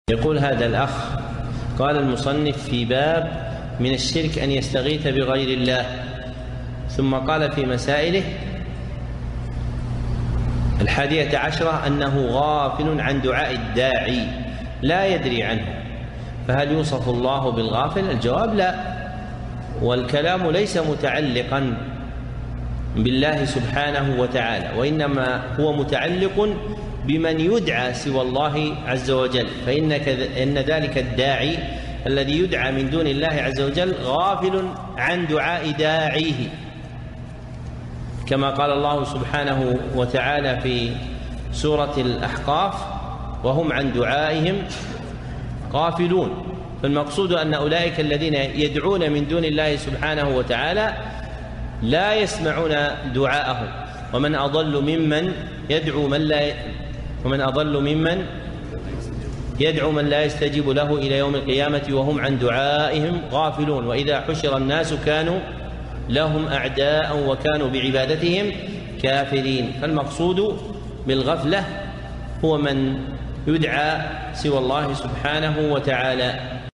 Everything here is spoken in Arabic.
يقول هذا الأخ: قال المصنف في باب من الشرك أن يستغيث بغير الله، ثم قال في مسائله 11 أنه غافل عن دعاء الداعي لا يدري عنه، فهل يوصف الله بالغافل؟ الجواب لا، والكلام ليس متعلقا بالله سبحانه وتعالى، وإنما هو متعلق بمن يدعى سوى الله عز وجل، فإن ذلك الداعي الذي يدعى من دون الله عز وجل غافل عن دعاء داعيه، كما قال الله سبحانه وتعالى في سورة الأحقاف: وهم عن دعائهم غافلون. فالمقصود أن أولئك الذين يدعون من دون الله سبحانه وتعالى لا يسمعون دعاءهم، ومن أضل ممن يدعو من لا يستجيب له إلى يوم القيامة وهم عن دعائهم غافلون، وإذا حشر الناس كانوا لهم أعداء وكانوا بعبادتهم كافرين. فالمقصود بالغفلة هو من يدعى سوى الله سبحانه وتعالى.